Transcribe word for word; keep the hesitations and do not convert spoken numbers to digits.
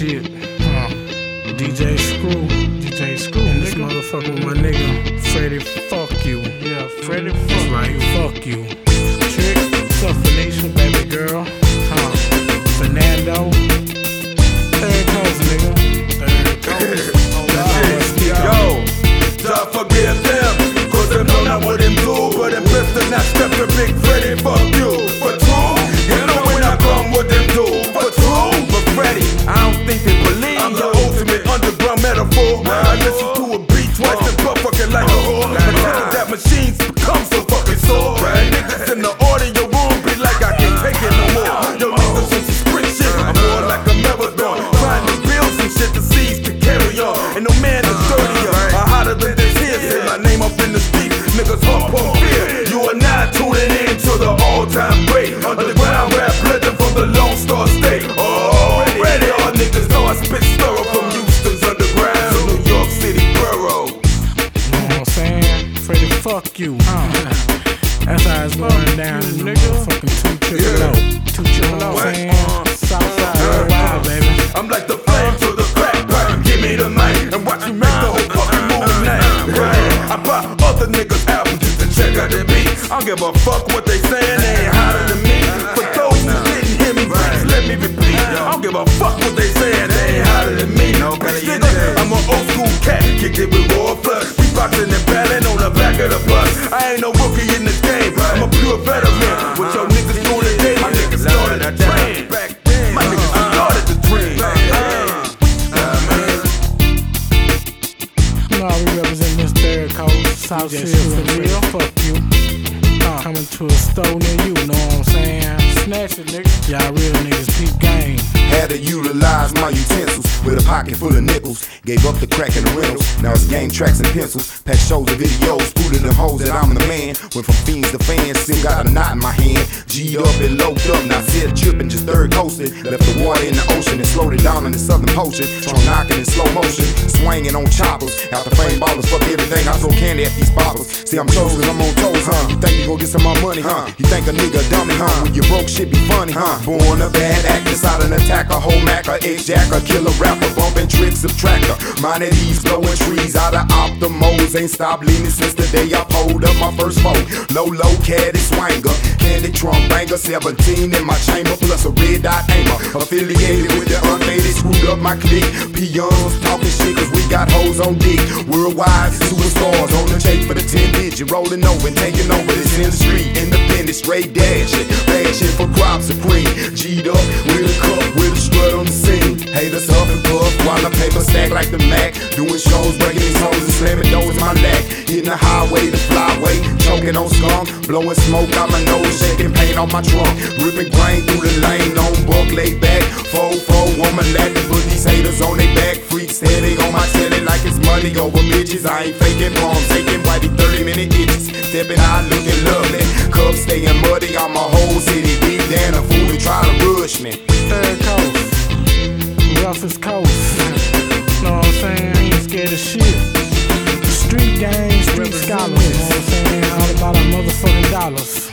shit. Huh. D J Screw. D J Screw. And this motherfucker with my nigga, Freddie, fuck you. Yeah, Freddie, fuck That's right, fuck you. Trick, what's up, Felicia, baby girl? Huh. Fernando. Third coast, nigga. Third coast. Yo, God forgive them, cause them know not what them do, but them best to not step to Big Freddie, fuck you. For true, you know when I come what them do. For true, but Freddie, I don't think they believe I'm the ultimate underground metaphor. I listen to a beat twice and butt fucking like a whore. Until that machine's become so fucking sore. Niggas in the audio room be like I can't take it no more. Yo niggas some sprint shit, I'm more like a marathon, trying to build some shit to seize to carry on. And no man is dirtier or hotter than this here. Say my name up in the street, niggas hop on fear. You are now tuning in to the all-time great underground rap legend from the Lone Star State. Already, all niggas know I spit thorough from Houston's underground to New York City borough. You know what I'm saying? Freddie, fuck you. Uh. That's how it's going down in the motherfucking two triple O. Two triple O, saying? Southside, worldwide, baby. I'm like the flame to the crack pipe. Give me the mic and watch me make the whole fucking movie name. I buy other niggas' albums just to check out their beats. I don't give a fuck what they saying, they ain't hotter than me. For those who didn't hear me, please let me repeat. I don't give a fuck what they saying, they ain't hotter than me. Nigga, I'm an old school cat, kicked it with raw blood. We boxing and battling on the back of the bus. I ain't no rookie in this game, I'm a pure veteran. What your niggas doing today, my niggas started a train. My niggas started the dream. You know how we represent this third coast, South Shore for real. Fuck you. Uh, coming to a store near you, know what I'm saying? Snatch it, nigga. Y'all real niggas, peep game. Had to utilize my utensils with a pocket full of nickels. Gave up the crack and the rentals. Now it's game tracks and pencils. Pack shows and videos, putting them hoes that I'm the man. Went from fiends to fans, still got a knot in my hand. G'd up and loped up, now said tripping, just third coasting. Left the water in the ocean and slowed it down in the southern potion. Tron knocking in slow motion, swinging on choppers. Out the fame ballers, fuck everything, I throw candy at these bottles. See, I'm chosen, I'm on toes, huh? You think you gon' get some more money, huh? You think a nigga dummy, huh? When you broke, shit be funny, huh? Born a bad actor, side an attacker, whole macker, X-jacker, killer rapper, bumping tricks, subtractor. Mine at ease, blowing trees out of optimals. Ain't stopped leaning since the day I pulled up my first foe. Low, low, caddy, swanger, candy, trunk, banger, seventeen in my chamber, plus a red dot aimer. Affiliated with the unfaded, screwed up my clique. Peons talking shit, cause we got hoes on dick. Worldwide, superstars on the chase for the ten digit, rolling over and taking over this industry. Independent, straight dashing, bashing for crop supreme. G'd up with a cup, with a strut on the scene. Haters huff and puff, while the paper stack like the Mac. Doing shows, breaking these hoes and slamming doors in my lack. Hitting the highway, the flyway, choking on skunk. Blowing smoke out my nose, shaking paint off my trunk. Ripping grain through the lane, on buck, lay back. Four, four, woman laughing, put these haters on their back. Freaks heading on my telly like it's money over bitches. I ain't faking bombs, taking whitey thirty minute itches. Stepping out looking lovely, cups staying muddy on my whole city. Deep down a fool and try to rush me. Third coast, roughest coast. Know what I'm saying? I ain't scared of shit. Street gang, street scholars. You know what I'm saying? All about our motherfucking dollars.